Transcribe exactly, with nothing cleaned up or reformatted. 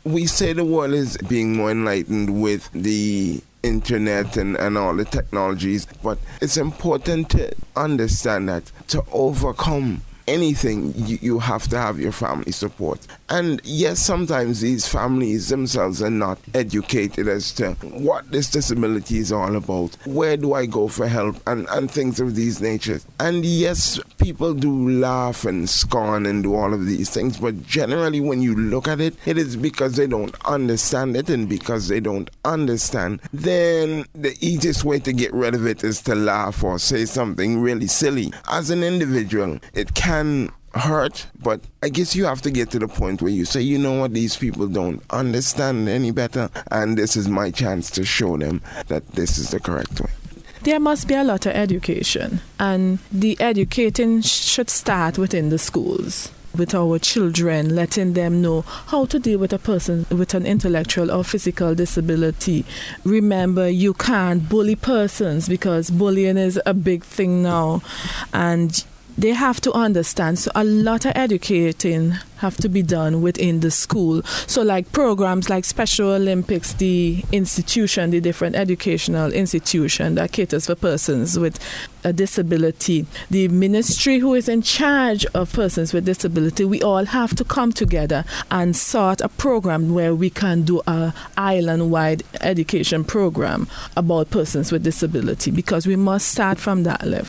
we say the world is being more enlightened with the internet and, and all the technologies, but it's important to understand that to overcome anything, you, you have to have your family support. And yes, sometimes these families themselves are not educated as to what this disability is all about. Where do I go for help? And, and things of these natures. And yes, people do laugh and scorn and do all of these things, but generally when you look at it, it is because they don't understand it, and because they don't understand, then the easiest way to get rid of it is to laugh or say something really silly. As an individual, it can hurt, but I guess you have to get to the point where you say, you know what, these people don't understand any better, and this is my chance to show them that this is the correct way. There must be a lot of education, and the educating should start within the schools, with our children, letting them know how to deal with a person with an intellectual or physical disability. Remember, you can't bully persons, because bullying is a big thing now, and they have to understand. So a lot of educating have to be done within the school. So like programs like Special Olympics, the institution, the different educational institution that caters for persons with a disability, the ministry who is in charge of persons with disability, we all have to come together and start a program where we can do a island-wide education program about persons with disability, because we must start from that level.